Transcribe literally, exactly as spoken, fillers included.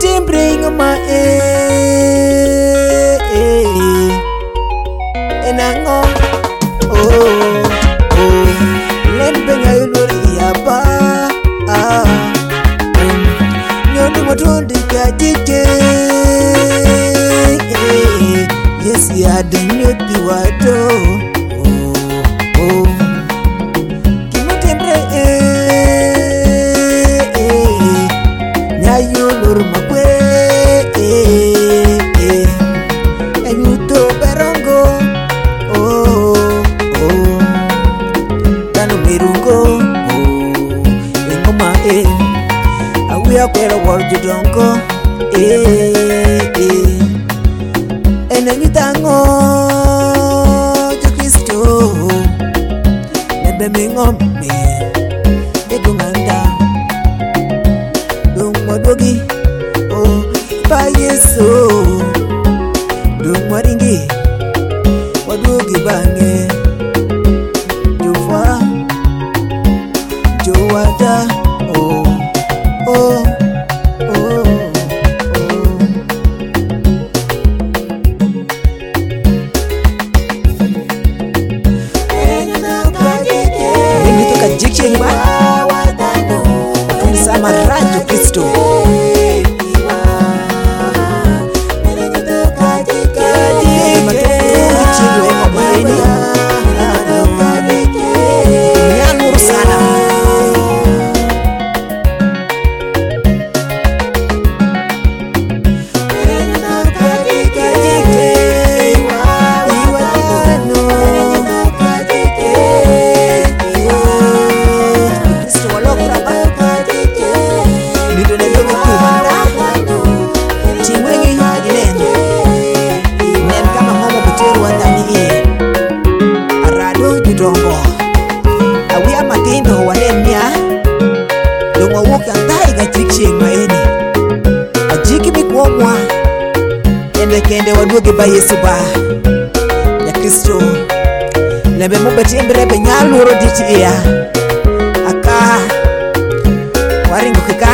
timbre ngoma eh eh enango oh oh lembe ngayuluri yaba ah nyondo matondi kajike yes ya denyoti wato oh oh kimutembre eh eh nyayulur magwe eh eh enyuto berongo oh oh danu mirungo oh engoma eh awia kwera worju dongo eh eh enanyutango jo Kristo nebe mingome edunganda dungwadogi oh pa Yesu dungwaringi wadogi bange jofa jowada oh oh oh Jikchengwa Tumisama Rajo Kristo Myanuru sana awia matindo walemia dongo woka taiga jikcheng maeni ajiki mikwomwa ende kende waduoge ba Yesu ba ya Kristo lebe mubetimbre be nyaluro ditia aka waringo kika